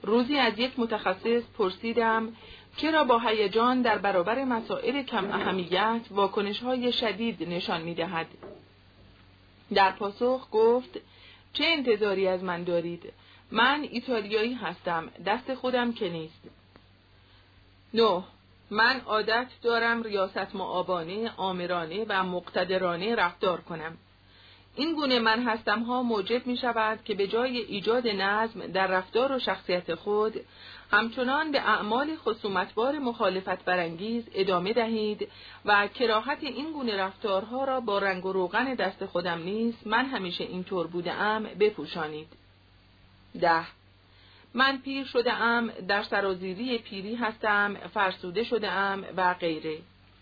روزی از یک متخصص پرسیدم چرا با هیجان در برابر مسائل کم اهمیت واکنش‌های شدید نشان می‌دهد. در پاسخ گفت چه انتظاری از من دارید؟ من ایتالیایی هستم، دست خودم که نیست. 9. من عادت دارم ریاست مآبانه، آمرانه و مقتدرانه رفتار کنم. این گونه من هستم ها موجب می شود که به جای ایجاد نظم در رفتار و شخصیت خود، همچنان به اعمال خصومتبار مخالفت برانگیز ادامه دهید و کراهت این گونه رفتارها را با رنگ و روغن دست خودم نیست من همیشه اینطور بودم بپوشانید. 10. من پیر شده ام، در سرازیری پیری هستم، فرسوده شده ام و غیره.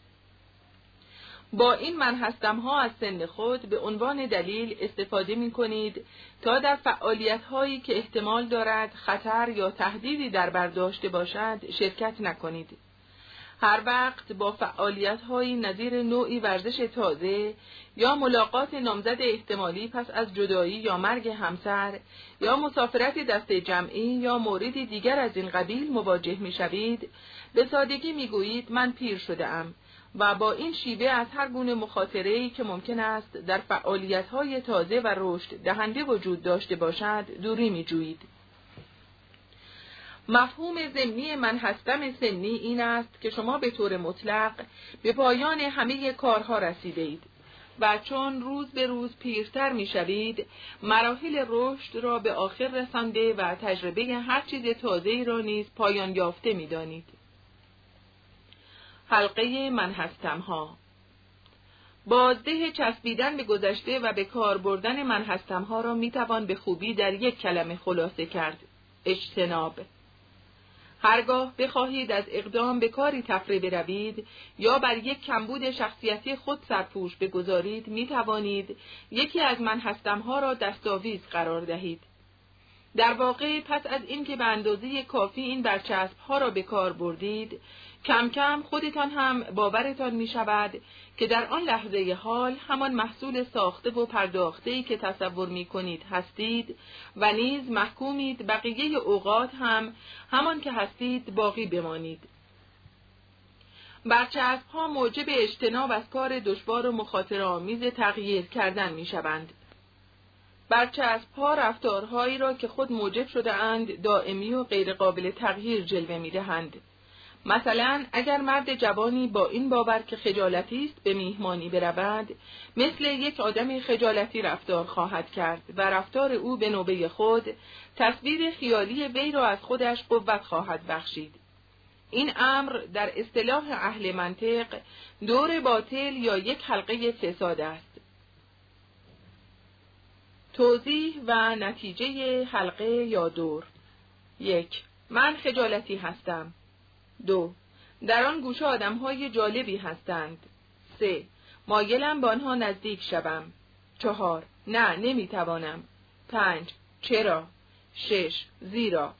با این من هستم ها از سن خود به عنوان دلیل استفاده می کنید تا در فعالیت هایی که احتمال دارد خطر یا تهدیدی در بر داشته باشد شرکت نکنید. هر وقت با فعالیت هایی نظیر نوعی ورزش تازه یا ملاقات نامزد احتمالی پس از جدایی یا مرگ همسر یا مسافرت دسته جمعی یا موردی دیگر از این قبیل مواجه می شوید، به سادگی می گویید من پیر شده ام و با این شیوه از هر گونه مخاطره‌ای که ممکن است در فعالیت‌های تازه و رشد دهنده وجود داشته باشد دوری می‌جویید. مفهوم ضمنی من هستم سنی این است که شما به طور مطلق به پایان همه کارها رسیده اید و چون روز به روز پیرتر می‌شوید، مراحل رشد را به آخر رسانده و تجربه هر چیز تازه‌ای را نیز پایان یافته می‌دانید. حلقه من هستم ها. بازده چسبیدن به گذشته و به کار بردن من هستم ها را میتوان به خوبی در یک کلمه خلاصه کرد: اجتناب. هرگاه بخواهید از اقدام به کاری تفره بروید یا بر یک کمبود شخصیتی خود سرپوش بگذارید، میتوانید یکی از من هستم ها را دستاویز قرار دهید. در واقع پس از اینکه به اندازه کافی این برچسب ها را به کار بردید، کم کم خودتان هم باورتان می شود که در آن لحظه حال همان محصول ساخته و پرداخته‌ای که تصور می کنید هستید و نیز محکومید بقیه اوقات هم همان که هستید باقی بمانید. برچسب ها موجب اجتناب از کار دشوار و مخاطره‌آمیز تغییر کردن می شوند. برچسب ها رفتارهایی را که خود موجب شده اند دائمی و غیر قابل تغییر جلوه می دهند. مثلا اگر مرد جوانی با این باور که خجالتی است به میهمانی برود، مثل یک آدم خجالتی رفتار خواهد کرد و رفتار او به نوبه خود تصویر خیالی وی را از خودش قوت خواهد بخشید. این امر در اصطلاح اهل منطق دور باطل یا یک حلقه فساد است. توضیح و نتیجه حلقه یا دور: 1. من خجالتی هستم. 2. در آن گوشه آدم‌های جالبی هستند. 3. مایلم با آنها نزدیک شوم. 4. نه نمیتوانم. 5. چرا؟ 6. زیرا.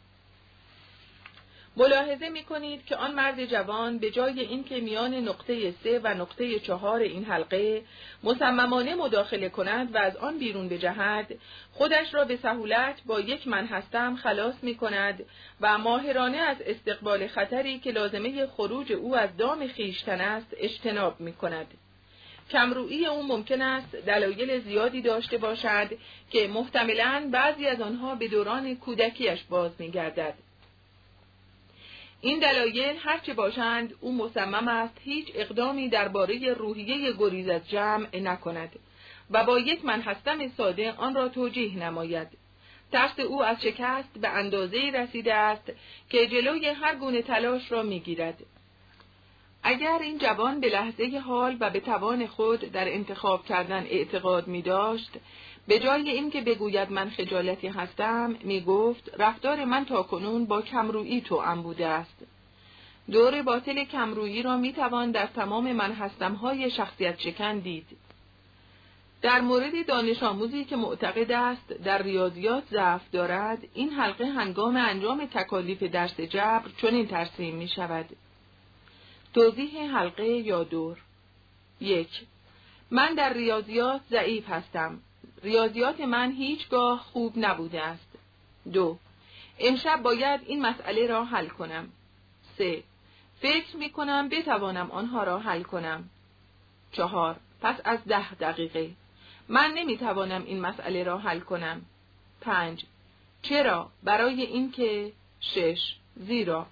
ملاحظه می‌کنید که آن مرد جوان به جای اینکه میان نقطه 3 و نقطه 4 این حلقه مصممانه مداخله کند و از آن بیرون بجهد، خودش را به سهولت با یک من هستم خلاص می‌کند و ماهرانه از استقبال خطری که لازمه خروج او از دام خویشتن است اجتناب می‌کند. کمرویی او ممکن است دلایل زیادی داشته باشد که محتملاً بعضی از آنها به دوران کودکیش باز می‌گردد. این دلایل هرچه باشند او مصمم است هیچ اقدامی درباره روحیه گریز از جمع نکند و با یک من هستم ساده آن را توجیه نماید. ترس او از شکست به اندازه‌ای رسیده است که جلوی هر گونه تلاش را می‌گیرد. اگر این جوان به لحظه حال و به توان خود در انتخاب کردن اعتقاد می‌داشت، به جای اینکه بگوید من خجالتی هستم، میگفت رفتار من تاکنون با کمرویی توأم بوده است. دور باطل کمرویی را میتوان در تمام من هستم‌های شخصیت شکن دید. در مورد دانش آموزی که معتقد است در ریاضیات ضعف دارد، این حلقه هنگام انجام تکالیف درس جبر چنین ترسیم می شود. توضیح حلقه یا دور: 1. من در ریاضیات ضعیف هستم. ریاضیات من هیچگاه خوب نبوده است. 2. امشب باید این مسئله را حل کنم. 3. فکر می کنم بتوانم آنها را حل کنم. 4. پس از 10 دقیقه. من نمی توانم این مسئله را حل کنم. 5. چرا؟ برای اینکه. 6. زیرا.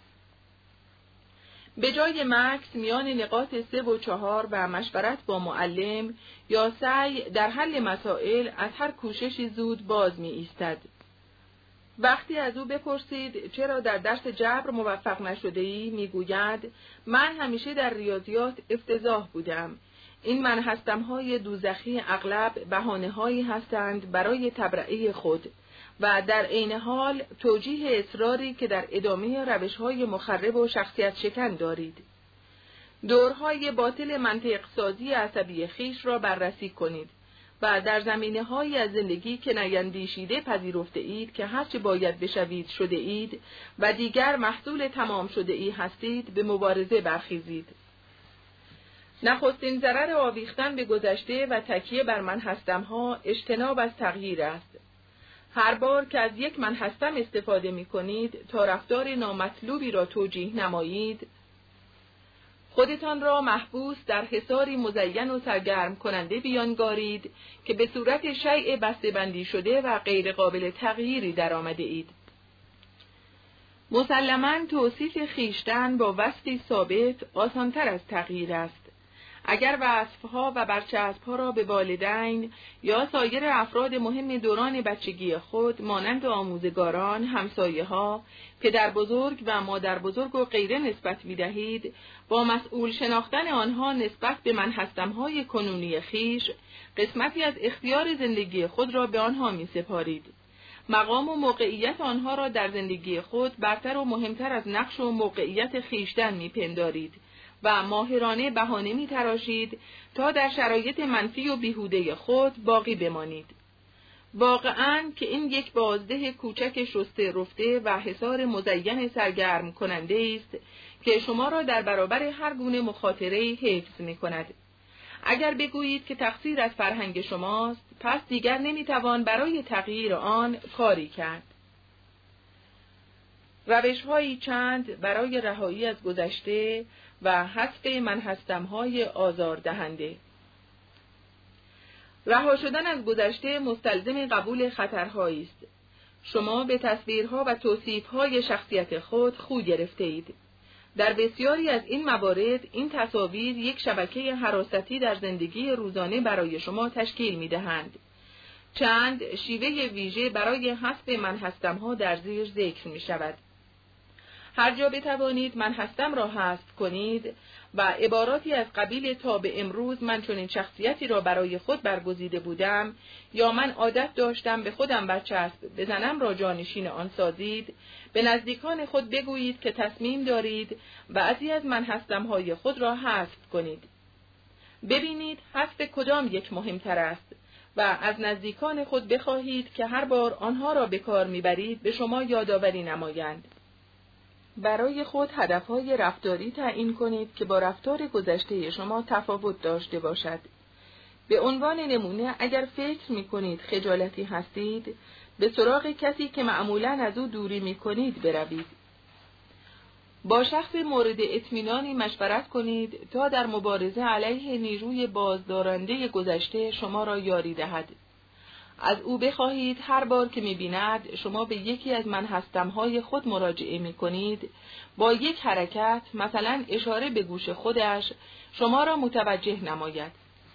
به جای مکث میان نقاط 3 و 4 و مشورت با معلم یا سعی در حل مسائل از هر کوششی زود باز می ایستد. وقتی از او بپرسید چرا در درس جبر موفق نشده ای، می گوید من همیشه در ریاضیات افتضاح بودم. این من هستم‌های دوزخی اغلب بهانه‌هایی هستند برای تبرئه خود و در عین حال توجیه اصراری که در ادامه روش‌های مخرب و شخصیت شکن دارید. دورهای باطل منطق سازی عصبی خیش را بررسی کنید و در زمینه‌هایی از زندگی که نیندیشیده پذیرفته اید که هرچه باید بشوید شده اید و دیگر محصول تمام شده ای هستید به مبارزه برخیزید. نخستین ضرر آویختن به گذشته و تکیه بر من هستم‌ها اجتناب از تغییر است. هر بار که از یک من هستم استفاده می کنید تا رفتار نامطلوبی را توجیه نمایید، خودتان را محبوس در حصاری مزین و سرگرم کننده بیانگارید که به صورت شیء بسته‌بندی شده و غیر قابل تغییری در آمده اید. مسلماً توصیف خیشتن با وصفی ثابت آسانتر از تغییر است. اگر وصفها و برچسبها را به والدین یا سایر افراد مهم دوران بچگی خود مانند آموزگاران، همسایه‌ها، پدر بزرگ و مادر بزرگ و غیره نسبت می‌دهید، با مسئول شناختن آنها نسبت به من هستم‌های کنونی خیش، قسمتی از اختیار زندگی خود را به آنها می‌سپارید. مقام و موقعیت آنها را در زندگی خود برتر و مهمتر از نقش و موقعیت خیشتن می‌پندارید و ماهرانه بهانه می‌تراشید تا در شرایط منفی و بیهوده خود باقی بمانید. واقعاً که این یک بازده کوچک شسته رفته و حصار مزین سرگرم کننده است که شما را در برابر هر گونه مخاطره‌ای حفظ می‌کند. اگر بگویید که تقصیر از فرهنگ شماست، پس دیگر نمی‌توان برای تغییر آن کاری کرد. روش‌هایی چند برای رهایی از گذشته و حذف من هستم‌های آزاردهنده. رها شدن از گذشته مستلزم قبول خطرهایی است. شما به تصویرها و توصیف‌های شخصیت خود خو گرفته اید. در بسیاری از این موارد این تصاویر یک شبکه حراستی در زندگی روزانه برای شما تشکیل می‌دهند. چند شیوه ویژه برای حذف من هستم‌ها در زیر ذکر می‌شود. هر جا بتوانید من هستم را حذف کنید و عباراتی از قبیل تا به امروز من چنین شخصیتی را برای خود برگزیده بودم یا من عادت داشتم به خودم برچسب بزنم را جانشین آن سازید، به نزدیکان خود بگویید که تصمیم دارید بعضی از من هستم‌های خود را حذف کنید. ببینید حذف کدام یک مهمتر است و از نزدیکان خود بخواهید که هر بار آنها را به کار میبرید به شما یادآوری نمایند. برای خود هدفهای رفتاری تعیین کنید که با رفتار گذشته شما تفاوت داشته باشد. به عنوان نمونه اگر فکر می‌کنید خجالتی هستید، به سراغ کسی که معمولاً از او دوری می‌کنید بروید. با شخص مورد اطمینانی مشورت کنید تا در مبارزه علیه نیروی بازدارنده گذشته شما را یاری دهد. از او بخواهید هر بار که می‌بیند شما به یکی از من هستم‌های خود مراجعه می‌کنید، با یک حرکت مثلا اشاره به گوش خودش شما را متوجه نماید.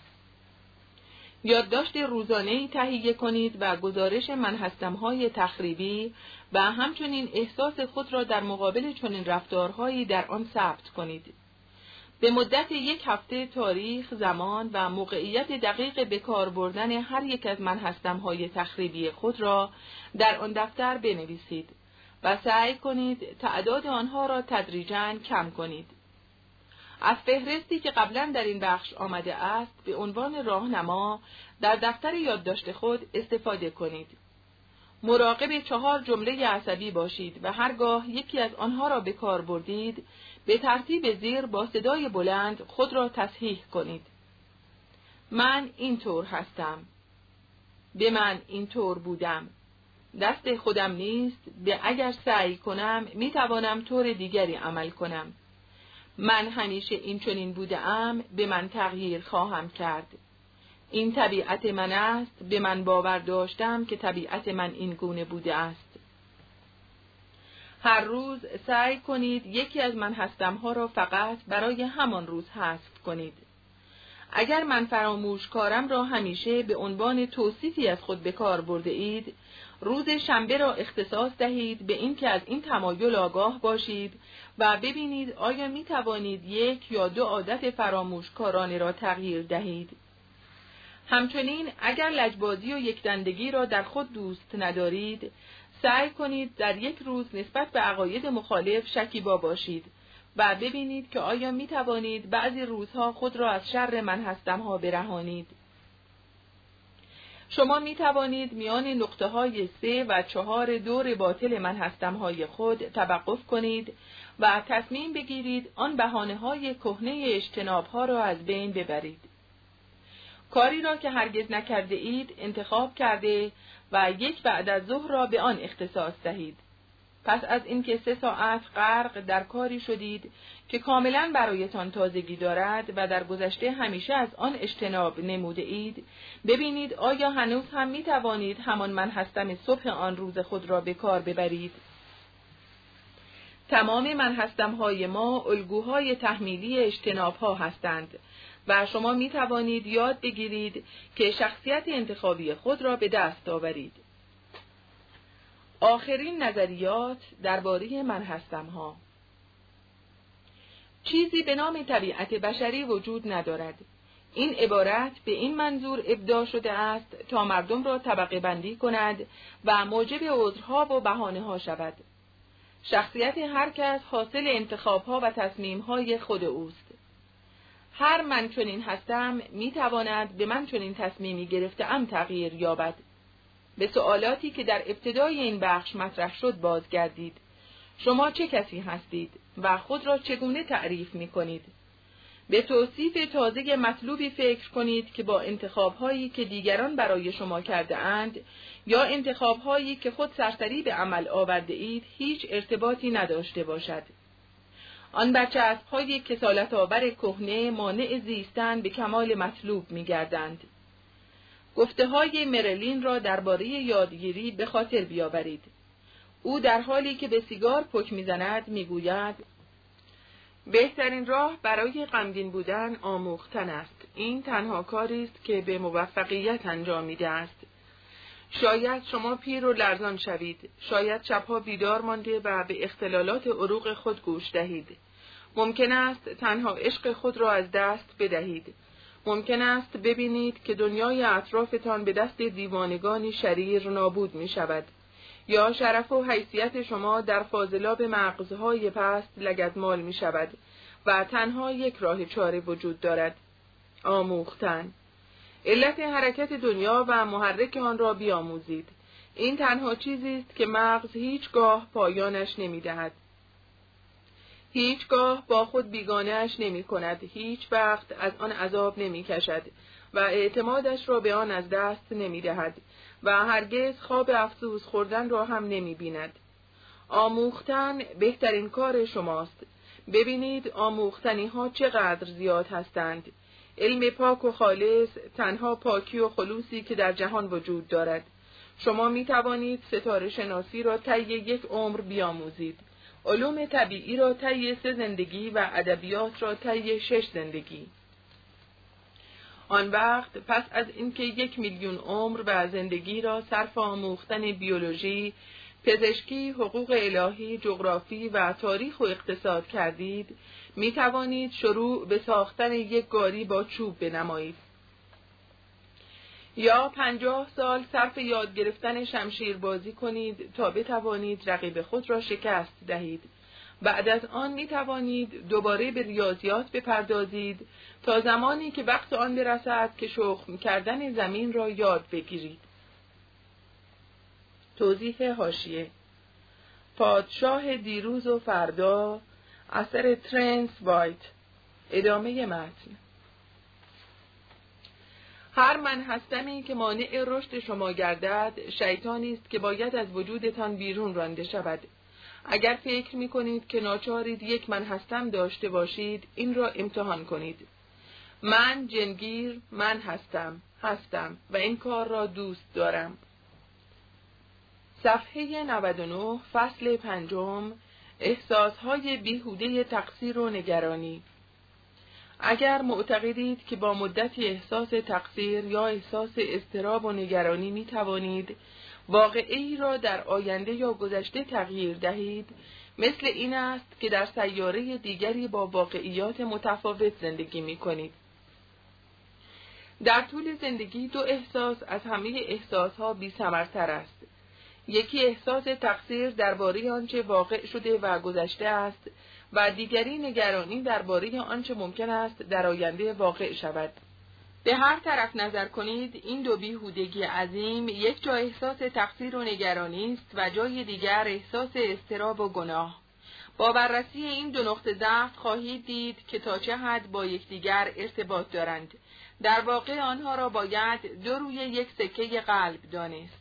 یادداشت روزانه‌ای تهیه کنید و گزارش من هستم‌های تخریبی و همچنین احساس خود را در مقابل چنین رفتارهایی در آن ثبت کنید. به مدت 1 هفته تاریخ، زمان و موقعیت دقیق به کار بردن هر یک از من هستم‌های تخریبی خود را در آن دفتر بنویسید و سعی کنید تعداد آنها را تدریجاً کم کنید. از فهرستی که قبلا در این بخش آمده است به عنوان راهنما در دفتر یادداشت خود استفاده کنید. مراقب 4 جمله عصبی باشید و هرگاه یکی از آنها را به کار بردید به ترتیب زیر با صدای بلند خود را تصحیح کنید. من اینطور هستم. به من اینطور بودم. دست خودم نیست، به اگر سعی کنم میتوانم طور دیگری عمل کنم. من همیشه این چنین بودم، به من تغییر خواهم کرد. این طبیعت من است، به من باور داشتم که طبیعت من این گونه بوده است. هر روز سعی کنید یکی از من هستم ها را فقط برای همان روز حذف کنید. اگر من فراموشکارم را همیشه به عنوان توصیفی از خود به کار برده اید، روز شنبه را اختصاص دهید به این که از این تمایل آگاه باشید و ببینید آیا می توانید 1 یا 2 عادت فراموشکارانه را تغییر دهید. همچنین اگر لجبازی و یکدندگی را در خود دوست ندارید، سعی کنید در یک روز نسبت به عقاید مخالف شکیبا باشید و ببینید که آیا می توانید بعضی روزها خود را از شر من هستم ها برهانید. شما می توانید میان نقطه های 3 و 4 دور باطل من هستم های خود توقف کنید و تصمیم بگیرید آن بهانه های کهنه اجتناب ها را از بین ببرید. کاری را که هرگز نکرده اید انتخاب کرده و 1 بعد از ظهر را به آن اختصاص دهید. پس از اینکه 3 ساعت غرق در کاری شدید که کاملا برایتان تازگی دارد و در گذشته همیشه از آن اجتناب نموده اید، ببینید آیا هنوز هم می توانید همان من هستم صبح آن روز خود را به کار ببرید. تمام من هستم های ما الگوهای تحمیلی اجتناب ها هستند و شما می توانید یاد بگیرید که شخصیت انتخابی خود را به دست آورید. آخرین نظریات درباره من هستم ها. چیزی به نام طبیعت بشری وجود ندارد. این عبارت به این منظور ابداع شده است تا مردم را طبقه بندی کند و موجب عذرها و بهانه ها شود. شخصیت هر کس حاصل انتخاب ها و تصمیم های خود اوست. هر من چنین هستم می تواند به من چنین تصمیمی گرفته‌ام تغییر یابد. به سوالاتی که در ابتدای این بخش مطرح شد بازگردید. شما چه کسی هستید و خود را چگونه تعریف می کنید؟ به توصیف تازه مطلوبی فکر کنید که با انتخاب‌هایی که دیگران برای شما کرده اند یا انتخاب‌هایی که خود سرسری به عمل آورده اید هیچ ارتباطی نداشته باشد. آن برچسب‌های کسالت‌آور کهنه مانع زیستن به کمال مطلوب می‌گردند. گفته‌های مرلین را درباره یادگیری به خاطر بیاورید. او در حالی که به سیگار پک می‌زند می‌گوید: بهترین راه برای غمگین بودن آموختن است. این تنها کاری است که به موفقیت انجامیده است. شاید شما پیر و لرزان شوید. شاید شبها بیدار مانده و به اختلالات عروق خود گوش دهید. ممکن است تنها عشق خود را از دست بدهید. ممکن است ببینید که دنیای اطرافتان به دست دیوانگانی شریر نابود می شود. یا شرف و حیثیت شما در فاضلاب مغزهای پست لگدمال می شود و تنها یک راه چاره وجود دارد: آموختن. علت حرکت دنیا و محرک آن را بیاموزید. این تنها چیزی است که مغز هیچگاه پایانش نمی دهد. هیچگاه با خود بیگانه‌اش نمی کند. هیچ وقت از آن عذاب نمی کشد و اعتمادش را به آن از دست نمی دهد و هرگز خواب افسوس خوردن را هم نمی بیند. آموختن بهترین کار شماست. ببینید آموختنی ها چقدر زیاد هستند. علم پاک و خالص تنها پاکی و خلوصی که در جهان وجود دارد. شما می توانید ستاره شناسی را طی 1 عمر بیاموزید. علوم طبیعی را طی 3 زندگی و ادبیات را طی 6 زندگی. آن وقت پس از اینکه 1,000,000 عمر و زندگی را صرف آموختن بیولوژی، پزشکی، حقوق الهی، جغرافی و تاریخ و اقتصاد کردید، می توانید شروع به ساختن 1 گاری با چوب بنمایید. یا 50 سال صرف یاد گرفتن شمشیر بازی کنید تا بتوانید رقیب خود را شکست دهید. بعد از آن می توانید دوباره به ریاضیات بپردازید تا زمانی که وقت آن برسد که شخم کردن زمین را یاد بگیرید. توضیح حاشیه: پادشاه دیروز و فردا، اثر ترنس وایت. ادامه متن. هر من هستمی که مانع رشد شما گردد، شیطانی است که باید از وجودتان بیرون رانده شود. اگر فکر می‌کنید که ناچارید یک من هستم داشته باشید، این را امتحان کنید. من جنگیر، من هستم و این کار را دوست دارم. صفحه 99 فصل 5 احساسهای بیهوده تقصیر و نگرانی. اگر معتقدید که با مدتی احساس تقصیر یا احساس اضطراب و نگرانی می توانید واقعی را در آینده یا گذشته تغییر دهید، مثل این است که در سیاره دیگری با واقعیات متفاوت زندگی می کنید. در طول زندگی دو احساس از همه احساسها بی‌ثمرتر است. یکی احساس تقصیر درباره آنچه واقع شده و گذشته است و دیگری نگرانی درباره آنچه ممکن است در آینده واقع شود. به هر طرف نظر کنید، این دو بیهودگی عظیم یک جا احساس تقصیر و نگرانی است و جای دیگر احساس اضطراب و گناه. با بررسی این دو نقطه ضعف خواهید دید که تا چه حد با یکدیگر ارتباط دارند. در واقع آنها را باید دو روی یک سکه قلب دانست.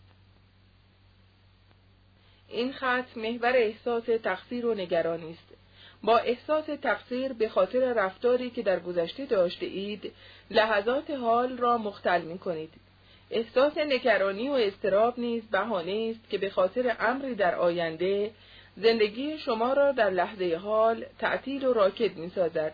این خط محور احساس تقصیر و نگرانی است. با احساس تقصیر به خاطر رفتاری که در گذشته داشته اید، لحظات حال را مختل می کنید. احساس نگرانی و اضطراب نیز بهانه است که به خاطر امری در آینده، زندگی شما را در لحظه حال تعطیل و راکد می سازد.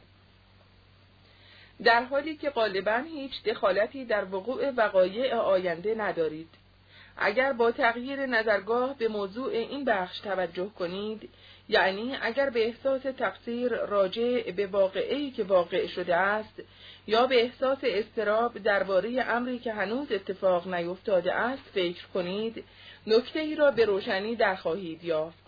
در حالی که غالباً هیچ دخالتی در وقوع وقایع آینده ندارید. اگر با تغییر نظرگاه به موضوع این بخش توجه کنید، یعنی اگر به احساس تقصیر راجع به واقعی که واقع شده است یا به احساس اضطراب درباره امری که هنوز اتفاق نیفتاده است فکر کنید، نکته‌ای را به روشنی در خواهید یافت.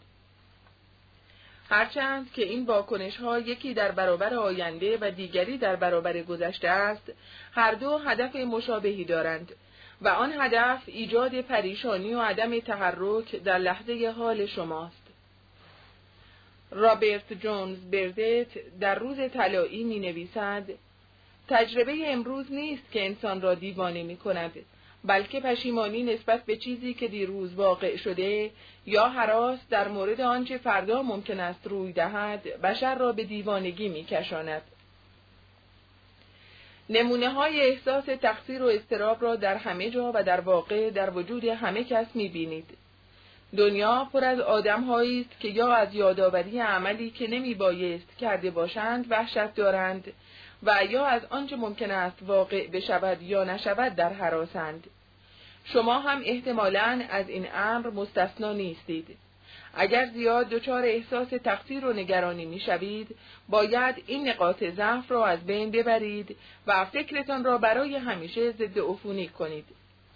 هرچند که این واکنش‌ها یکی در برابر آینده و دیگری در برابر گذشته است، هر دو هدف مشابهی دارند و آن هدف ایجاد پریشانی و عدم تحرک در لحظه حال شماست. رابرت جونز بردت در روز طلایی می نویسد: تجربه امروز نیست که انسان را دیوانه می کند، بلکه پشیمانی نسبت به چیزی که دیروز واقع شده یا هراس در مورد آنچه فردا ممکن است روی دهد بشر را به دیوانگی می کشاند. نمونه های احساس تقصیر و اضطراب را در همه جا و در واقع در وجود همه کس می بینید. دنیا پر از آدم‌هایی است که یا از یادآوری عملی که نمی بایست کرده باشند وحشت دارند و یا از آنچه ممکن است واقع بشود یا نشود در هراسند. شما هم احتمالاً از این امر مستثنا نیستید. اگر زیاد دچار احساس تقصیر و نگرانی می‌شوید، باید این نقاط ضعف را از بین ببرید و فکرتان را برای همیشه ضد عفونی کنید.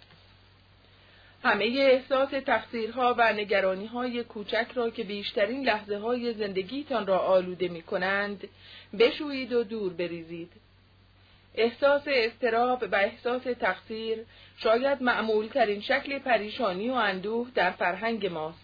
همه احساس تقصیرها و نگرانی‌های کوچک را که بیشترین لحظه‌های زندگیتان را آلوده می‌کنند، بشویید و دور بریزید. احساس اضطراب و احساس تقصیر شاید معمول‌ترین شکل پریشانی و اندوه در فرهنگ ماست.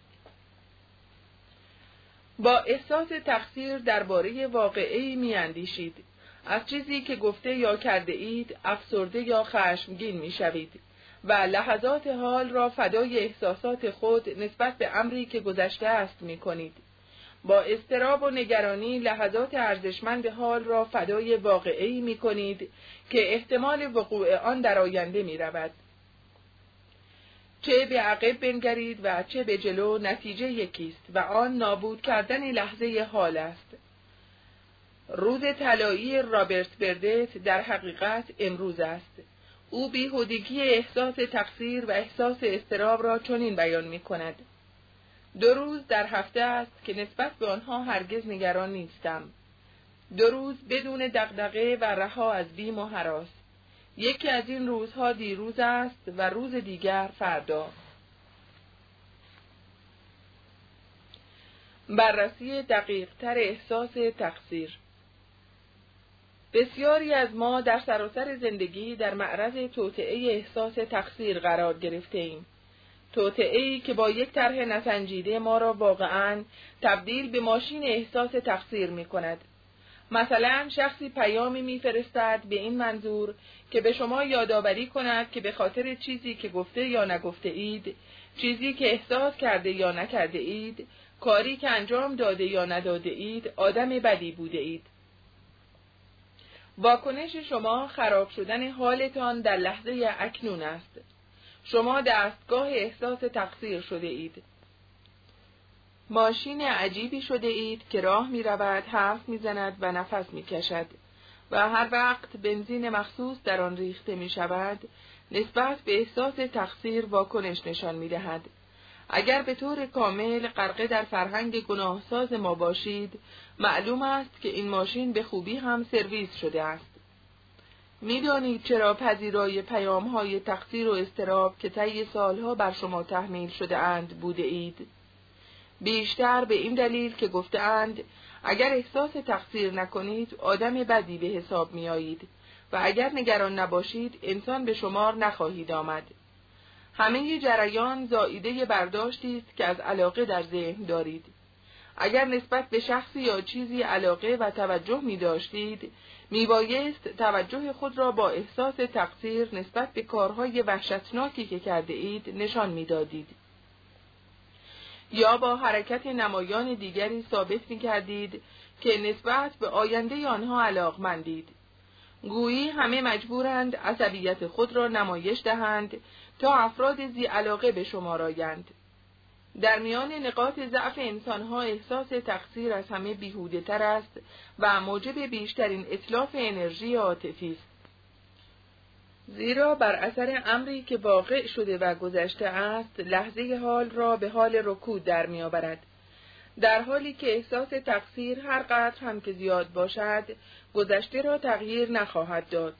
با احساس تقصیر درباره واقعی می‌اندیشید. از چیزی که گفته یا کرده اید افسرده یا خشمگین می‌شوید و لحظات حال را فدای احساسات خود نسبت به امری که گذشته است می‌کنید. با اضطراب و نگرانی لحظات ارزشمند حال را فدای واقعی می‌کنید که احتمال وقوع آن در آینده می‌رود. چه به عقب بنگرید و چه به جلو، نتیجه یکیست و آن نابود کردن لحظه حال است. روز طلایی رابرت بردت در حقیقت امروز است. او بیهودگی احساس تقصیر و احساس اضطراب را چنین بیان می‌کند: 2 روز در هفته است که نسبت به آنها هرگز نگران نیستم. 2 روز بدون دغدغه و رها از بیم و هراس. یکی از این روزها دیروز است و روز دیگر فردا. بررسی دقیق‌تر احساس تقصیر. بسیاری از ما در سراسر زندگی در معرض توطئه احساس تقصیر قرار گرفته‌ایم. توطئه‌ای که با یک طرح نسنجیده ما را واقعاً تبدیل به ماشین احساس تقصیر می‌کند. مثلا شخصی پیامی میفرستد به این منظور که به شما یادآوری کند که به خاطر چیزی که گفته یا نگفته اید، چیزی که احساس کرده یا نکرده اید، کاری که انجام داده یا نداده اید، آدم بدی بوده اید. واکنش شما خراب شدن حالتان در لحظه اکنون است. شما دستگاه احساس تقصیر شده اید. ماشین عجیبی شده اید که راه می رود، حرف می زند و نفس می کشد و هر وقت بنزین مخصوص در آن ریخته می شود، نسبت به احساس تقصیر واکنش نشان می دهد. اگر به طور کامل غرقه در فرهنگ گناهساز ما باشید، معلوم است که این ماشین به خوبی هم سرویس شده است. می دانید چرا پذیرای پیام‌های تقصیر و اضطراب که طی سالها بر شما تحمیل شده اند بوده اید؟ بیشتر به این دلیل که گفته‌اند اگر احساس تقصیر نکنید آدم بدی به حساب می آیید و اگر نگران نباشید انسان به شمار نخواهید آمد. همه جریان زائیده برداشتی است که از علاقه در ذهن دارید. اگر نسبت به شخصی یا چیزی علاقه و توجه می داشتید، می بایست توجه خود را با احساس تقصیر نسبت به کارهای وحشتناکی که کرده اید نشان می دادید. یا با حرکت نمایان دیگری ثابت می کردید که نسبت به آینده آنها علاقمندید. گویی همه مجبورند عصبیت خود را نمایش دهند تا افراد ذی علاقه به شمار آیند. در میان نقاط ضعف انسانها احساس تقصیر از همه بیهوده تر است و موجب بیشترین اتلاف انرژی عاطفی است. زیرا بر اثر امری که واقع شده و گذشته است، لحظه حال را به حال رکود در می آورد. در حالی که احساس تقصیر هر قدر هم که زیاد باشد، گذشته را تغییر نخواهد داد.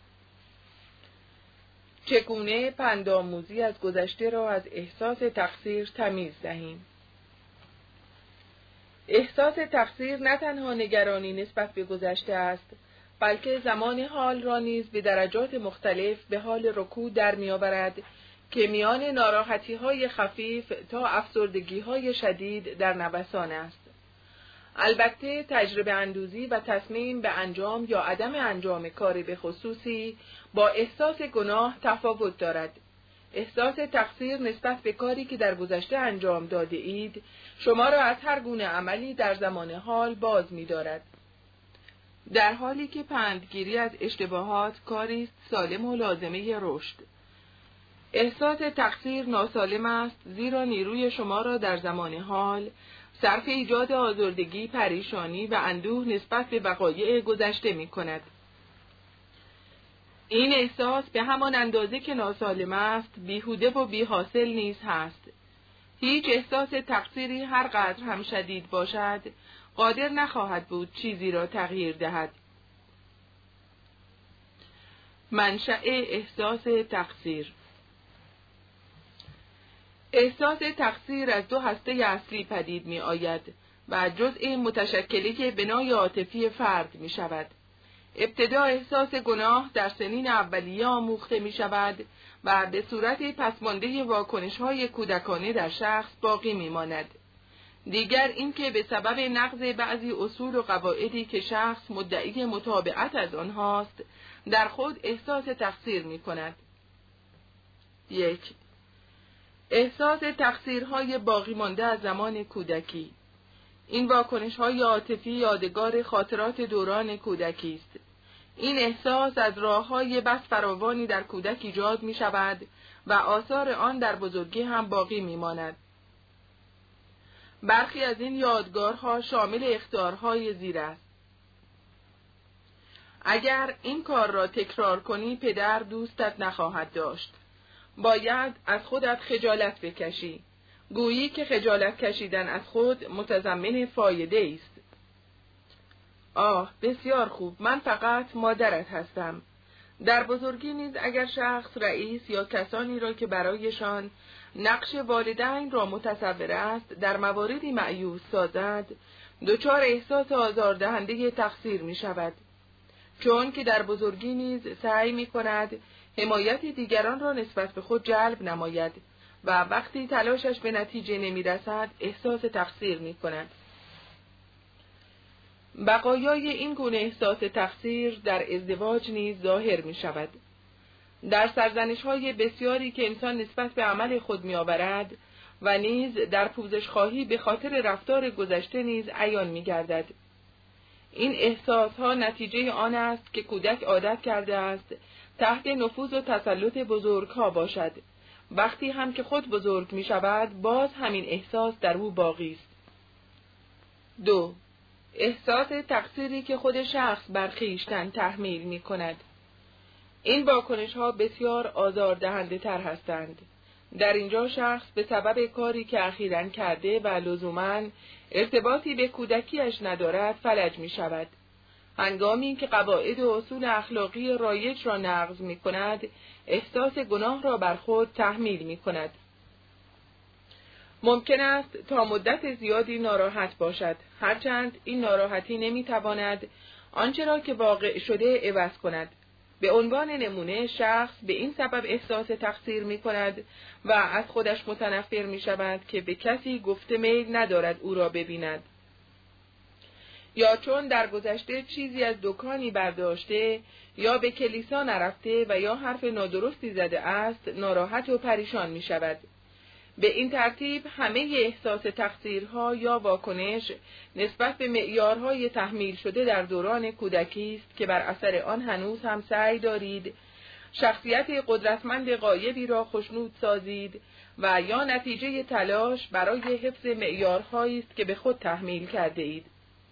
چگونه پندآموزی از گذشته را از احساس تقصیر تمیز دهیم؟ احساس تقصیر نه تنها نگرانی نسبت به گذشته است، بلکه زمان حال را نیز به درجات مختلف به حال رکود در می‌آورد که میان ناراحتی‌های خفیف تا افسردگی‌های شدید در نوسان است. البته تجربه اندوزی و تصمیم به انجام یا عدم انجام کاری به خصوصی با احساس گناه تفاوت دارد. احساس تقصیر نسبت به کاری که در گذشته انجام داده اید، شما را از هر گونه عملی در زمان حال باز می دارد. در حالی که پندگیری از اشتباهات کاری است سالم و لازمه رشد. احساس تقصیر ناسالم است، زیرا نیروی شما را در زمان حال صرف ایجاد آزردگی، پریشانی و اندوه نسبت به وقایع گذشته می کند. این احساس به همان اندازه که ناسالم است، بیهوده و بی‌حاصل نیز هست. هیچ احساس تقصیری هر قدر هم شدید باشد، قادر نخواهد بود چیزی را تغییر دهد. منشأ احساس تقصیر. احساس تقصیر از دو هسته اصلی پدید می آید و جزء متشکلی بنای عاطفی فرد می شود. ابتدا احساس گناه در سنین اولیه آموخته می شود و به صورت پسمانده واکنش‌های کودکانه در شخص باقی می ماند. دیگر اینکه به سبب نقض بعضی اصول و قواعدی که شخص مدعی متابعت از آنهاست، در خود احساس تقصیر می کند. 1. احساس تقصیرهای باقی مانده از زمان کودکی. این واکنش‌های عاطفی یادگار خاطرات دوران کودکی است. این احساس از راه‌های بس فراوانی در کودک ایجاد می‌شود و آثار آن در بزرگی هم باقی می‌ماند. برخی از این یادگارها شامل اخطارهای زیر است. اگر این کار را تکرار کنی پدر دوستت نخواهد داشت. باید از خودت خجالت بکشی. گویی که خجالت کشیدن از خود متضمن فایده است. بسیار خوب، من فقط مادرت هستم. در بزرگی نیز اگر شخص رئیس یا کسانی را که برایشان نقش والدین را متصور است در مواردی مأیوس سازد، دچار احساس آزاردهنده تقصیر می شود. چون که در بزرگی نیز سعی می کند حمایت دیگران را نسبت به خود جلب نماید و وقتی تلاشش به نتیجه نمی رسد احساس تقصیر می کند. بقایای این گونه احساس تقصیر در ازدواج نیز ظاهر می شود. در سرزنش‌های بسیاری که انسان نسبت به عمل خود می‌آورد و نیز در پوزش‌خواهی به خاطر رفتار گذشته نیز عیان می‌گردد. این احساس‌ها نتیجه آن است که کودک عادت کرده است تحت نفوذ و تسلط بزرگ‌ها باشد. وقتی هم که خود بزرگ می‌شود، باز همین احساس در او باقی است. 2. احساس تقصیری که خود شخص بر خویشتن تحمیل می‌کند. این واکنش‌ها بسیار آزاردهنده تر هستند. در اینجا شخص به سبب کاری که اخیراً کرده و لزوماً ارتباطی به کودکیش ندارد فلج می شود. هنگامی که قواعد و اصول اخلاقی رایج را نقض می کند، احساس گناه را بر خود تحمیل می کند. ممکن است تا مدت زیادی ناراحت باشد، هرچند این ناراحتی نمی تواند آنچه را که واقع شده عوض کند. به عنوان نمونه، شخص به این سبب احساس تقصیر می کند و از خودش متنفر می شود که به کسی گفته میل ندارد او را ببیند، یا چون در گذشته چیزی از دکانی برداشته یا به کلیسا نرفته و یا حرف نادرستی زده است ناراحت و پریشان می شود. به این ترتیب همه احساس تقصیرها یا واکنش نسبت به معیارهای تحمیل شده در دوران کودکی است که بر اثر آن هنوز هم سعی دارید شخصیت قدرتمند غایبی را خوشنود سازید و یا نتیجه تلاش برای حفظ معیارهایی است که به خود تحمیل کرده اید.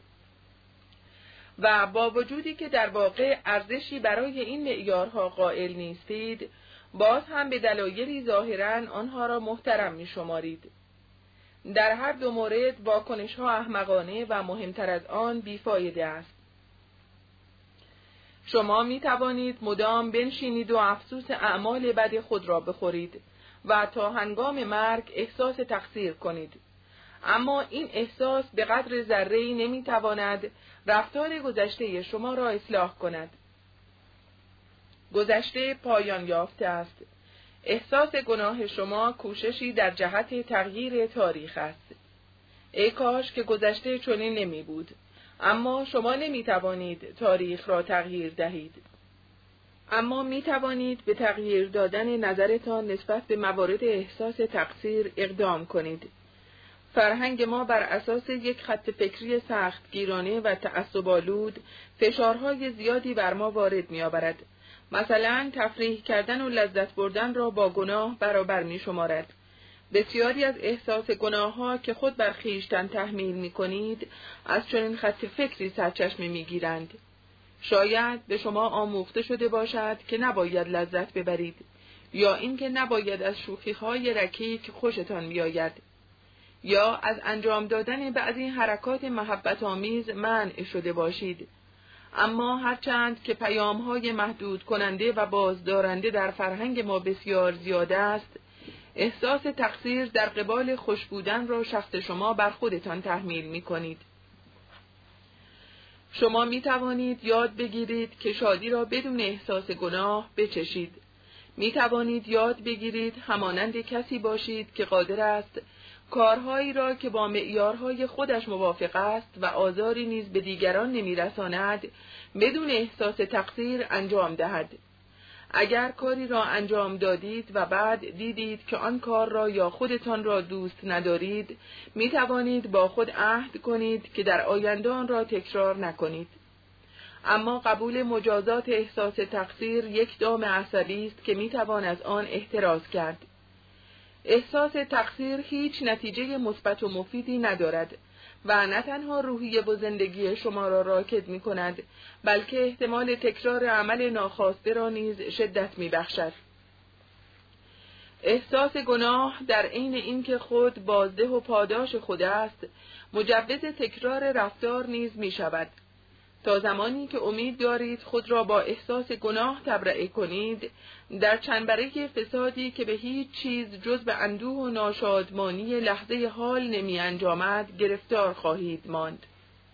و با وجودی که در واقع ارزشی برای این معیارها قائل نیستید، باز هم به دلایلی ظاهراً آنها را محترم می شمارید. در هر دو مورد واکنش‌ها احمقانه و مهمتر از آن بیفایده است. شما می توانید مدام بنشینید و افسوس اعمال بد خود را بخورید و تا هنگام مرگ احساس تقصیر کنید. اما این احساس به قدر ذره‌ای نمی تواند رفتار گذشته شما را اصلاح کند. گذشته پایان یافته است. احساس گناه شما کوششی در جهت تغییر تاریخ است. ای کاش که گذشته چنین نمی بود. اما شما نمی توانید تاریخ را تغییر دهید. اما می توانید به تغییر دادن نظرتان نسبت به موارد احساس تقصیر اقدام کنید. فرهنگ ما بر اساس یک خط فکری سختگیرانه و تعصب‌آلود فشارهای زیادی بر ما وارد می آورد. مثلا تفریح کردن و لذت بردن را با گناه برابر می شمارد. بسیاری از احساس گناه‌ها که خود بر خویشتن تحمیل می کنید از چنین خط فکری سرچشمه می گیرند. شاید به شما آموخته شده باشد که نباید لذت ببرید یا اینکه نباید از شوخی‌های رکیک خوشتان بیاید یا از انجام دادن بعضی حرکات محبت آمیز منع شده باشید. اما هرچند که پیام‌های محدود کننده و بازدارنده در فرهنگ ما بسیار زیاد است، احساس تقصیر در قبال خوش بودن را شخص شما بر خودتان تحمیل می کنید. شما می توانید یاد بگیرید که شادی را بدون احساس گناه بچشید. می توانید یاد بگیرید همانند کسی باشید که قادر است کارهایی را که با معیارهای خودش موافق است و آزاری نیز به دیگران نمی‌رساند بدون احساس تقصیر انجام دهد. اگر کاری را انجام دادید و بعد دیدید که آن کار را یا خودتان را دوست ندارید، می توانید با خود عهد کنید که در آینده آن را تکرار نکنید. اما قبول مجازات احساس تقصیر یک دام عصبی است که می توان از آن احتراز کرد. احساس تقصیر هیچ نتیجه مثبت و مفیدی ندارد و نه تنها روحیه و زندگی شما را راکد می کند، بلکه احتمال تکرار عمل ناخواسته را نیز شدت می بخشد. احساس گناه در عین اینکه خود بازده و پاداش خود است، مجوز تکرار رفتار نیز می شود. تا زمانی که امید دارید خود را با احساس گناه تبرئه کنید، در چنبره فسادی که به هیچ چیز جز به اندوه و ناشادمانی لحظه حال نمی انجامد گرفتار خواهید ماند.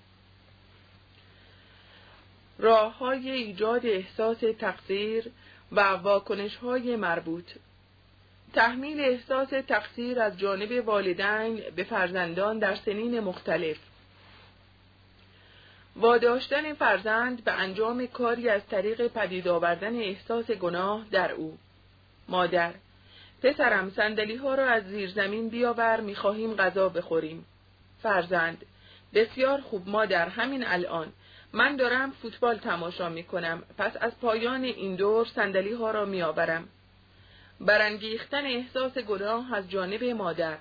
راه‌های ایجاد احساس تقصیر و واکنش‌های مربوط. تحمیل احساس تقصیر از جانب والدین به فرزندان در سنین مختلف. واداشتن فرزند به انجام کاری از طریق پدید آوردن احساس گناه در او. مادر: پسرم صندلی ها را از زیر زمین بیاور، می‌خواهیم غذا بخوریم. فرزند: بسیار خوب مادر، همین الان. من دارم فوتبال تماشا می‌کنم، پس از پایان این دور صندلی ها را می‌آورم. برانگیختن احساس گناه از جانب مادر: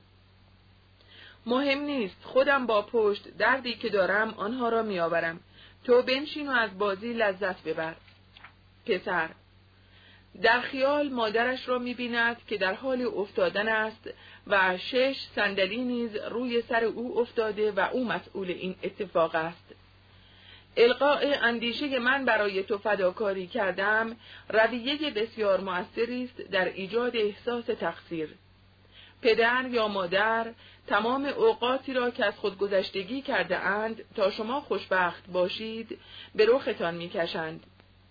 مهم نیست، خودم با پشت دردی که دارم آنها را می‌آورم. تو بنشین و از بازی لذت ببر. پسر: در خیال مادرش را می‌بیند که در حال افتادن است و 6 صندلی نیز روی سر او افتاده و او مسئول این اتفاق است. القاء اندیشه من برای تو فداکاری کردم رویه بسیار مؤثری است در ایجاد احساس تقصیر. پدر یا مادر تمام اوقاتی را که از خودگذشتگی کرده اند تا شما خوشبخت باشید به رختان می‌کشند.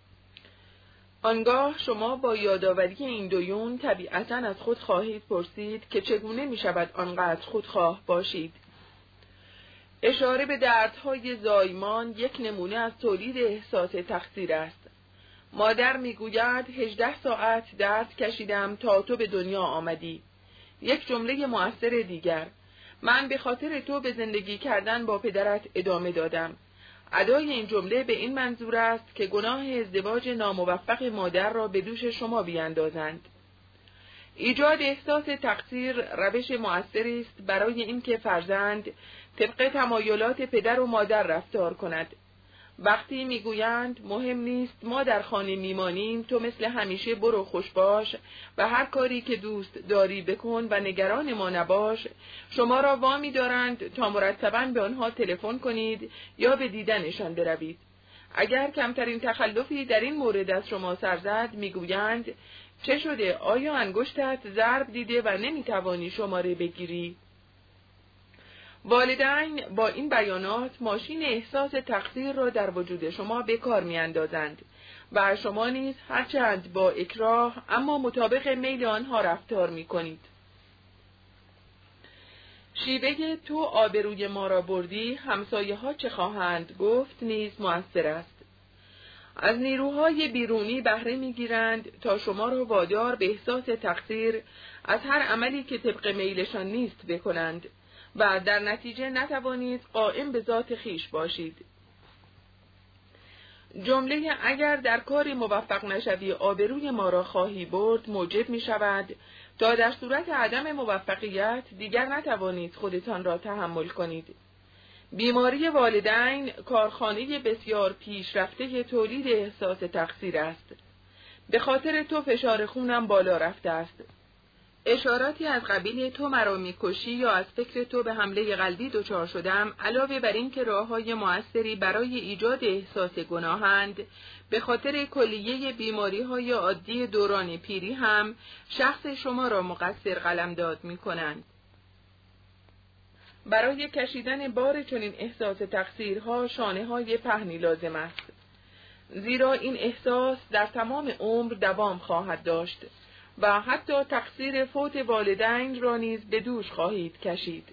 آنگاه شما با یادآوری این دویون طبیعتاً از خود خواهید پرسید که چگونه می‌شود آنقدر خودخواه باشید. اشاره به دردهای زایمان یک نمونه از تولید احساس تقصیر است. مادر میگوید 18 ساعت درد کشیدم تا تو به دنیا آمدی. یک جمله مؤثر دیگر: من به خاطر تو به زندگی کردن با پدرت ادامه دادم. ادای این جمله به این منظور است که گناه ازدواج ناموفق مادر را به دوش شما بیاندازند. ایجاد احساس تقصیر روش مؤثری است برای اینکه فرزند طبق تمایلات پدر و مادر رفتار کند. وقتی میگویند مهم نیست ما در خانه میمانیم، تو مثل همیشه برو خوش باش و هر کاری که دوست داری بکن و نگران ما نباش، شما را وامی دارند تا مرتباً به آنها تلفن کنید یا به دیدنشان بروید. اگر کمترین تخلفی در این مورد از شما سر زد، میگویند چه شده؟ آیا انگشتت ضرب دیده و نمیتوانی شماره بگیری؟ والدین با این بیانات ماشین احساس تقصیر را در وجود شما به کار میاندازند و شما نیز هرچند با اکراه اما مطابق میل آنها رفتار میکنید. شیوه تو آبروی ما را بردی، همسایه ها چه خواهند گفت نیز مؤثر است. از نیروهای بیرونی بهره میگیرند تا شما را وادار به احساس تقصیر از هر عملی که طبق میلشان نیست بکنند و در نتیجه نتوانید قائم به ذات خیش باشید. جمله اگر در کاری موفق نشوی آبروی ما را خواهی برد موجب می شود تا در صورت عدم موفقیت دیگر نتوانید خودتان را تحمل کنید. بیماری والدین کارخانه بسیار پیشرفته تولید احساس تقصیر است. به خاطر تو فشار خونم بالا رفته است. اشاراتی از قبیل تو مرا می‌کشی یا از فکر تو به حمله قلبی دچار شدم، علاوه بر این که راه‌های مؤثری برای ایجاد احساس گناهند، به خاطر کلیه بیماری‌های عادی دوران پیری هم شخص شما را مقصر قلمداد می‌کنند. برای کشیدن بار چنین احساس تقصیرها شانه‌های پهنی لازم است، زیرا این احساس در تمام عمر دوام خواهد داشت و حتی تقصیر فوت والدین را نیز به دوش خواهید کشید.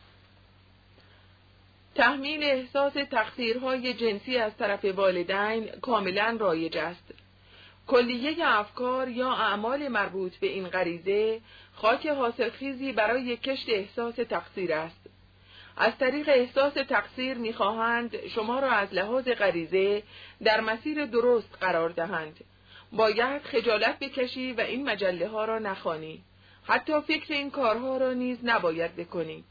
تحمیل احساس تقصیرهای جنسی از طرف والدین کاملا رایج است. کلیه افکار یا اعمال مربوط به این غریزه خاک حاصلخیزی برای کشت احساس تقصیر است. از طریق احساس تقصیر می‌خواهند شما را از لحاظ غریزه در مسیر درست قرار دهند. باید خجالت بکشی و این مجله ها را نخوانی. حتی فکر این کارها را نیز نباید بکنی.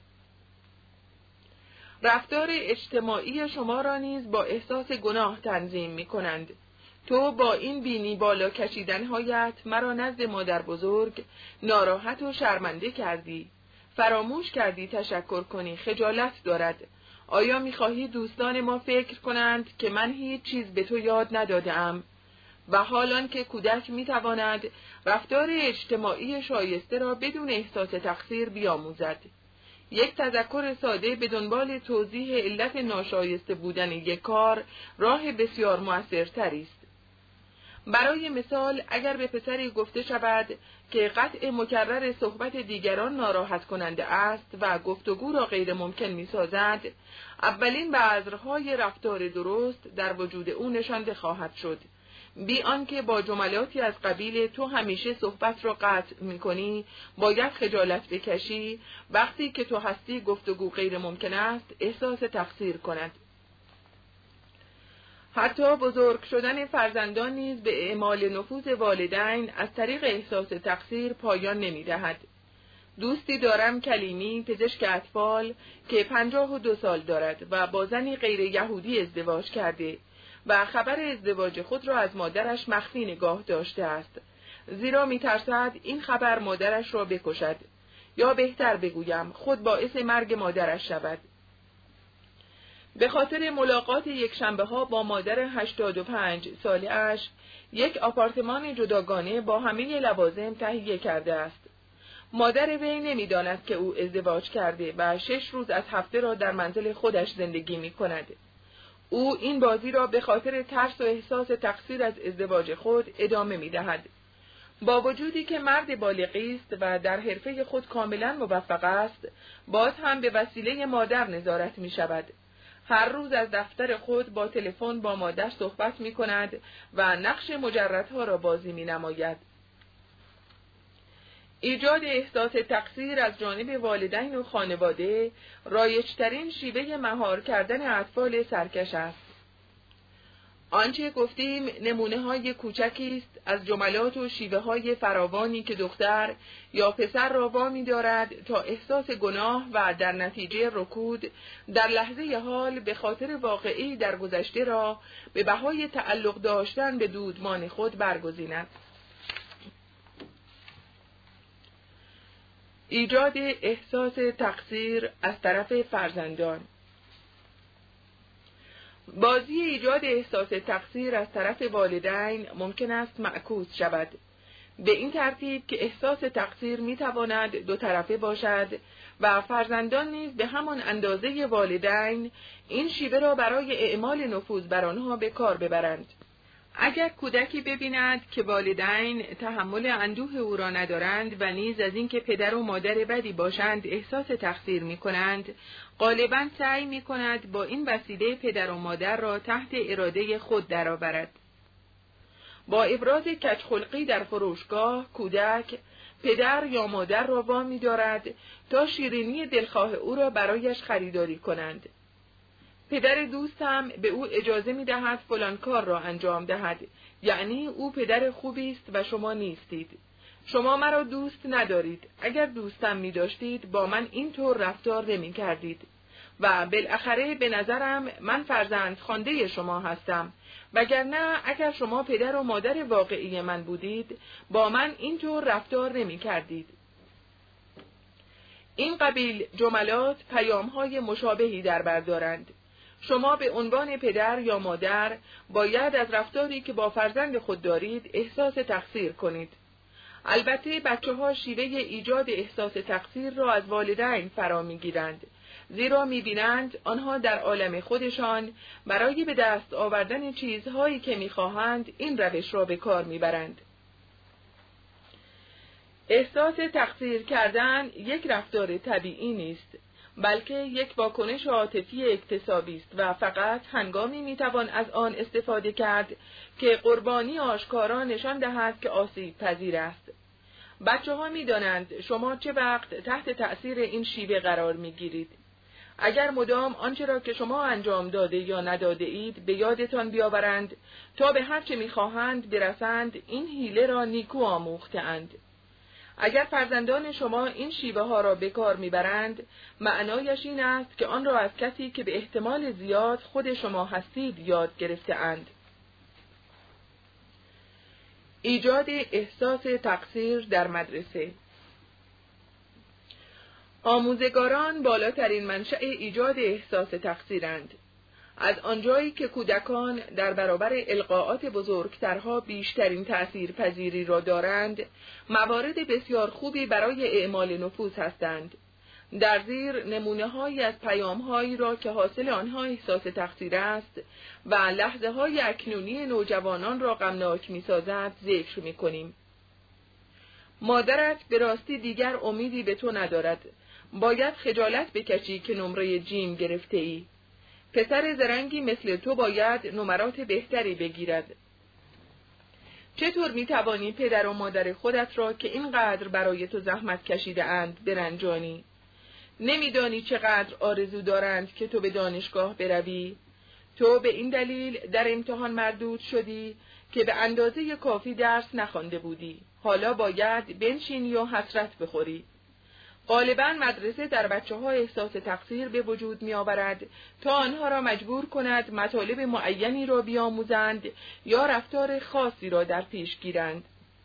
رفتار اجتماعی شما را نیز با احساس گناه تنظیم می کنند. تو با این بینی بالا کشیدنهایت مرا نزد مادر بزرگ ناراحت و شرمنده کردی. فراموش کردی تشکر کنی. خجالت دارد. آیا می خواهی دوستان ما فکر کنند که من هیچ چیز به تو یاد ندادم؟ و حالان که کودک میتواند رفتار اجتماعی شایسته را بدون احساس تقصیر بیاموزد. یک تذکر ساده به دنبال توضیح علت ناشایسته بودن یک کار راه بسیار مؤثرتری است. برای مثال اگر به پسری گفته شود که قطع مکرر صحبت دیگران ناراحت کننده است و گفتگو را غیر ممکن می سازد، اولین بذرهای رفتار درست در وجود او نشانده خواهد شد، بی آنکه با جملاتی از قبیل تو همیشه صحبت را قطع می کنی، باید خجالت بکشی، وقتی که تو هستی گفتگو غیر ممکن است احساس تقصیر کند. حتی بزرگ شدن فرزندان نیز به اعمال نفوذ والدین از طریق احساس تقصیر پایان نمی دهد. دوستی دارم کلیمی، پزشک اطفال، که 52 سال دارد و با زنی غیر یهودی ازدواج کرده و خبر ازدواج خود را از مادرش مخفی نگاه داشته است، زیرا می ترسد این خبر مادرش را بکشد، یا بهتر بگویم خود باعث مرگ مادرش شود. به خاطر ملاقات یک شنبه ها با مادر 85 ساله اش یک آپارتمان جداگانه با همه لوازم تهیه کرده است. مادر وی نمی‌داند که او ازدواج کرده و 6 روز از هفته را در منزل خودش زندگی می‌کند. او این بازی را به خاطر ترس و احساس تقصیر از ازدواج خود ادامه می‌دهد. با وجودی که مرد بالغی است و در حرفه خود کاملا موفق است، باز هم به وسیله مادر نظارت می‌شود. هر روز از دفتر خود با تلفن با مادر صحبت می‌کند و نقش مجردها را بازی می‌نماید. ایجاد احساس تقصیر از جانب والدین و خانواده رایج‌ترین شیوه مهار کردن اطفال سرکش است. آنچه گفتیم نمونه‌های کوچکی است از جملات و شیوه‌های فراوانی که دختر یا پسر را وامی دارد تا احساس گناه و در نتیجه رکود در لحظه حال به خاطر واقعی در گذشته را به بهای تعلق داشتن به دودمان خود برگزیند. ایجاد احساس تقصیر از طرف فرزندان. بازی ایجاد احساس تقصیر از طرف والدین ممکن است معکوس شود، به این ترتیب که احساس تقصیر میتواند دو طرفه باشد و فرزندان نیز به همان اندازه والدین این شیوه را برای اعمال نفوذ بر آنها به کار ببرند. اگر کودکی ببیند که والدین تحمل اندوه او را ندارند و نیز از اینکه پدر و مادر بدی باشند احساس تقصیر می‌کنند، غالباً سعی می‌کند با این وسیله پدر و مادر را تحت اراده خود درآورد. با ابراز کج‌خلقی در فروشگاه، کودک پدر یا مادر را وامی دارد تا شیرینی دلخواه او را برایش خریداری کنند. پدر دوست هم به او اجازه می دهد فلان کار را انجام دهد، یعنی او پدر خوبی است و شما نیستید. شما مرا دوست ندارید، اگر دوستم می داشتید با من اینطور رفتار نمی کردید و بالاخره به نظرم من فرزند خوانده شما هستم، وگرنه اگر شما پدر و مادر واقعی من بودید با من اینطور رفتار نمی کردید. این قبیل جملات پیام‌های مشابهی در بر دارند. شما به عنوان پدر یا مادر باید از رفتاری که با فرزند خود دارید احساس تقصیر کنید. البته بچه‌ها شیوه ایجاد احساس تقصیر را از والدین فرا می‌گیرند، زیرا می‌بینند آنها در عالم خودشان برای به دست آوردن چیزهایی که می‌خواهند این روش را به کار می‌برند. احساس تقصیر کردن یک رفتار طبیعی نیست، بلکه یک واکنش عاطفی اکتسابی است و فقط هنگامی میتوان از آن استفاده کرد که قربانی آشکارا نشان دهد که آسیب پذیر است. بچه‌ها می‌دانند شما چه وقت تحت تأثیر این شیوه قرار می‌گیرید. اگر مدام آنچه را که شما انجام داده یا نداده اید به یادتان بیاورند تا به هر چه می‌خواهند برسند، این حیله را نیکو آموخته‌اند. اگر فرزندان شما این شیوه ها را به کار میبرند، معنایش این است که آن را از کسی که به احتمال زیاد خود شما هستید یاد گرفته اند. ایجاد احساس تقصیر در مدرسه. آموزگاران بالاترین منشأ ایجاد احساس تقصیرند. از آنجایی که کودکان در برابر القاءات بزرگترها بیشترین تأثیر پذیری را دارند، موارد بسیار خوبی برای اعمال نفوذ هستند. در زیر نمونه‌هایی از پیام‌هایی را که حاصل آنها احساس تقصیر است و لحظه‌های اکنونی نوجوانان را غمناک می‌سازد ذکر می‌کنیم. مادرت به راستی دیگر امیدی به تو ندارد. باید خجالت بکشی که نمره جیم گرفته ای. پسر زرنگی مثل تو باید نمرات بهتری بگیرد. چطور می‌توانی پدر و مادر خودت را که اینقدر برای تو زحمت کشیده اند برنجانی؟ نمی‌دانی چقدر آرزو دارند که تو به دانشگاه بروی؟ تو به این دلیل در امتحان مردود شدی که به اندازه کافی درس نخوانده بودی. حالا باید بنشینی و حسرت بخوری. غالباً مدرسه در بچه‌ها احساس تقصیر به وجود می‌آورد تا آنها را مجبور کند مطالب معینی را بیاموزند یا رفتار خاصی را در پیش گیرند.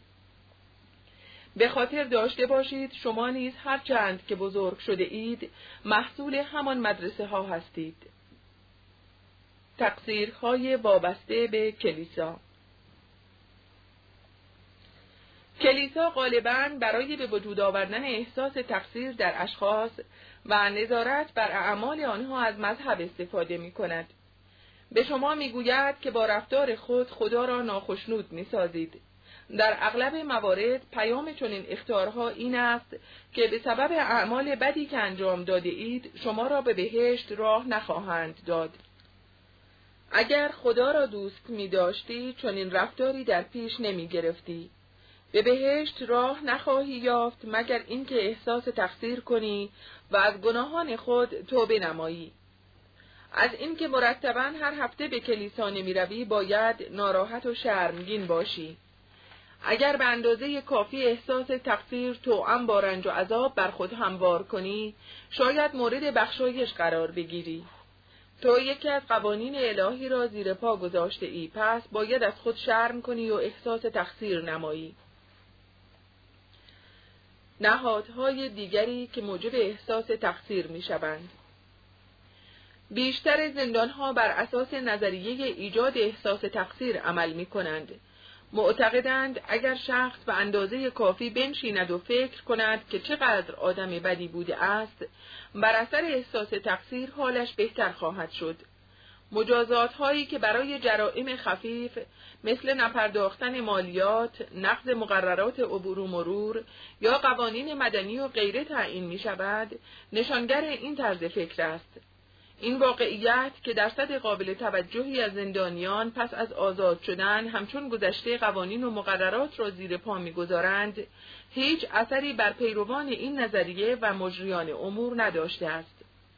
به خاطر داشته باشید شما نیز هرچند که بزرگ شده اید محصول همان مدرسه ها هستید. تقصیرهای وابسته به کلیسا. کلیسا غالباً برای به وجود آوردن احساس تقصیر در اشخاص و نظارت بر اعمال آنها از مذهب استفاده می کند. به شما می گوید که با رفتار خود خدا را ناخشنود می سازید. در اغلب موارد پیام چنین اخطارها این است که به سبب اعمال بدی که انجام داده اید شما را به بهشت راه نخواهند داد. اگر خدا را دوست می داشتی چنین رفتاری در پیش نمی گرفتی. به بهشت راه نخواهی یافت مگر اینکه احساس تقصیر کنی و از گناهان خود توبه نمایی. از اینکه مرتباً هر هفته به کلیسا نمی‌روی باید ناراحت و شرمگین باشی. اگر به اندازه کافی احساس تقصیر توأم با رنج و عذاب بر خود هموار کنی شاید مورد بخشایش قرار بگیری. تو یکی از قوانین الهی را زیر پا گذاشته ای، پس باید از خود شرم کنی و احساس تقصیر نمایی. نهادهای دیگری که موجب احساس تقصیر می شوند. بیشتر زندانها بر اساس نظریه ایجاد احساس تقصیر عمل می کنند. معتقدند اگر شخص به اندازه کافی بنشیند و فکر کند که چقدر آدم بدی بوده است، بر اثر احساس تقصیر حالش بهتر خواهد شد. مجازات هایی که برای جرائم خفیف مثل نپرداختن مالیات، نقض مقررات عبور و مرور یا قوانین مدنی و غیره تعیین می شود، نشانگر این طرز فکر است. این واقعیت که درصد قابل توجهی از زندانیان پس از آزاد شدن همچون گذشته قوانین و مقررات را زیر پا می‌گذارند، هیچ اثری بر پیروان این نظریه و مجریان امور نداشته است.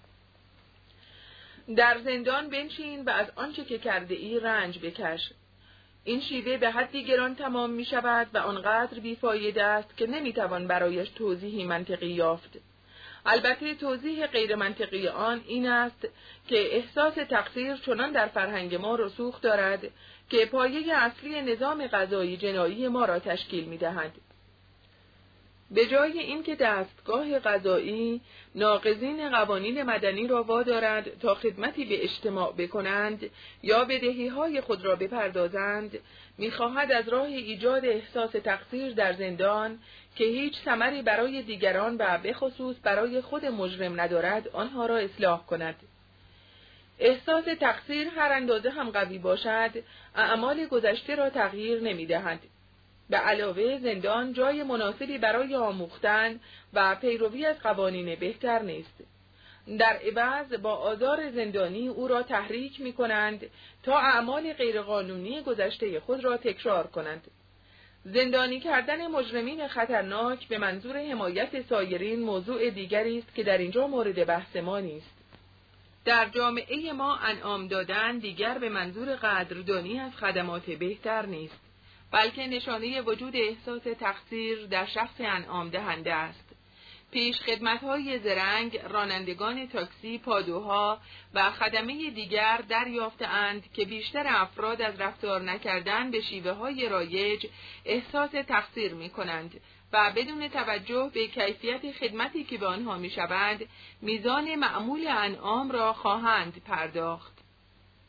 در زندان بنشین و از آنچه که کرده ای رنج بکش. این شیوه به حدی گران تمام می شود و آنقدر بیفایده است که نمیتوان برایش توضیحی منطقی یافت. البته توضیح غیر منطقی آن این است که احساس تقصیر چنان در فرهنگ ما رسوخ دارد که پایه اصلی نظام قضایی جنایی ما را تشکیل می دهد. به جای اینکه دستگاه قضایی ناقضین قوانین مدنی را وادارد تا خدمتی به اجتماع بکنند یا بدهی‌های خود را بپردازند، می‌خواهد از راه ایجاد احساس تقصیر در زندان که هیچ ثمری برای دیگران و به خصوص برای خود مجرم ندارد آنها را اصلاح کند. احساس تقصیر هر اندازه هم قوی باشد، اعمال گذشته را تغییر نمی‌دهد. به علاوه زندان جای مناسبی برای آموختن و پیروی از قوانین بهتر نیست. در عوض با آزار زندانی او را تحریک می کنند تا اعمال غیرقانونی گذشته خود را تکرار کنند. زندانی کردن مجرمین خطرناک به منظور حمایت سایرین موضوع دیگری است که در اینجا مورد بحث ما نیست. در جامعه ما انعام دادن دیگر به منظور قدردانی از خدمات بهتر نیست، بلکه نشانه وجود احساس تقصیر در شخص انعام دهنده است. پیش خدمت‌های زرنگ، رانندگان تاکسی، پادوها و خدمه دیگر دریافته‌اند که بیشتر افراد از رفتار نکردن به شیوه‌های رایج احساس تقصیر می‌کنند و بدون توجه به کیفیت خدمتی که به آنها می‌شود، میزان معمول انعام را خواهند پرداخت.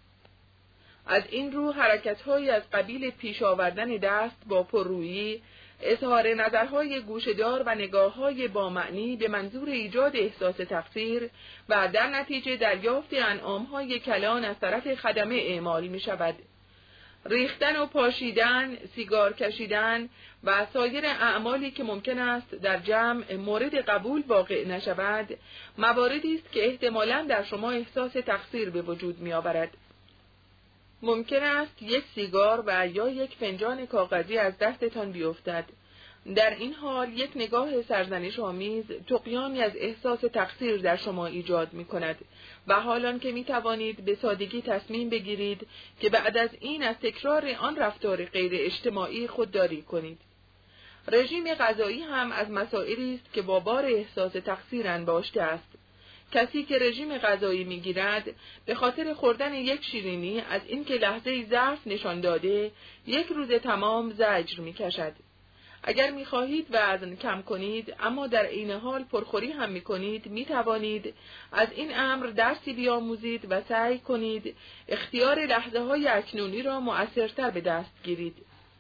از این رو حرکت‌هایی از قبیل پیش آوردن دست با پررویی، اظهار نظرهای گوشه‌دار و نگاه‌های با معنی به منظور ایجاد احساس تقصیر و در نتیجه دریافت انعام‌های کلان از طرف خدمه اعمال می‌شود. ریختن و پاشیدن، سیگار کشیدن و سایر اعمالی که ممکن است در جمع مورد قبول واقع نشود، مواردی است که احتمالاً در شما احساس تقصیر به وجود می‌آورد. ممکن است یک سیگار و یا یک فنجان کاغذی از دستتان بیفتد. در این حال یک نگاه سرزنش آمیز طغیانی از احساس تقصیر در شما ایجاد می کند و حالان که می توانید به سادگی تصمیم بگیرید که بعد از این از تکرار آن رفتار غیر اجتماعی خودداری کنید. رژیم غذایی هم از مسائلی است که با بار احساس تقصیر انباشته است. کسی که رژیم غذایی میگیرد به خاطر خوردن یک شیرینی از اینکه لحظه ضعف نشان داده یک روز تمام زجر میکشد. اگر میخواهید وزن کم کنید اما در عین حال پرخوری هم میکنید، میتوانید از این امر درسی بیاموزید و سعی کنید اختیار لحظه های اکنونی را مؤثرتر به دست گیرید.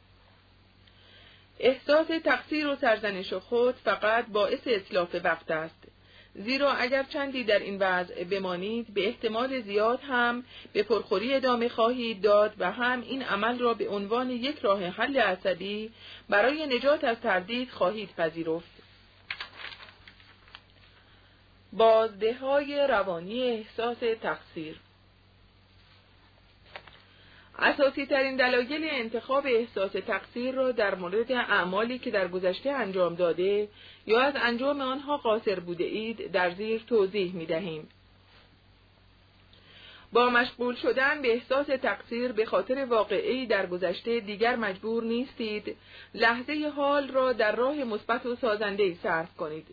احساس تقصیر و سرزنش خود فقط باعث اتلاف وقت است. زیرا اگر چندی در این وضع بمانید به احتمال زیاد هم به پرخوری ادامه خواهید داد و هم این عمل را به عنوان یک راه حل عصبی برای نجات از تردید خواهید پذیرفت. بازده‌های روانی احساس تقصیر. اساسی ترین دلایل انتخاب احساس تقصیر را در مورد اعمالی که در گذشته انجام داده یا از انجام آنها قاصر بوده اید در زیر توضیح می دهیم. با مشغول شدن به احساس تقصیر به خاطر واقعه‌ای در گذشته دیگر مجبور نیستید لحظه حال را در راه مثبت و سازنده‌ای صرف کنید.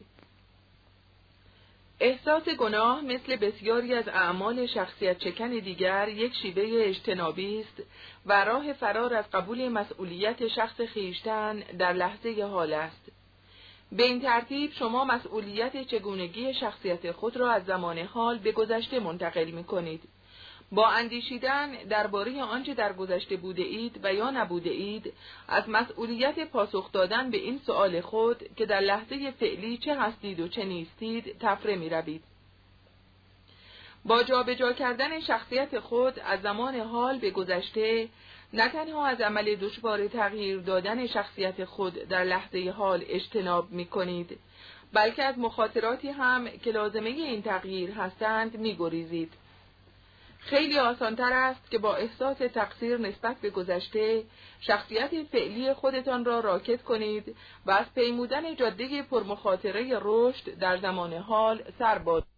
احساس گناه مثل بسیاری از اعمال شخصیت شکن دیگر یک شیوه اجتنابی است و راه فرار از قبول مسئولیت شخص خویشتن در لحظه حال است. به این ترتیب شما مسئولیت چگونگی شخصیت خود را از زمان حال به گذشته منتقل می‌کنید. با اندیشیدن درباره آنچه در گذشته بوده اید و یا نبوده اید، از مسئولیت پاسخ دادن به این سؤال خود که در لحظه فعلی چه هستید و چه نیستید تفره می روید. با جابجا کردن شخصیت خود از زمان حال به گذشته، نه تنها از عمل دشوار تغییر دادن شخصیت خود در لحظه حال اجتناب می کنید، بلکه از مخاطراتی هم که لازمه این تغییر هستند می گریزید. خیلی آسان‌تر است که با احساس تقصیر نسبت به گذشته شخصیت فعلی خودتان را راکد کنید و از پیمودن جاده پرمخاطره رشد در زمان حال سر باز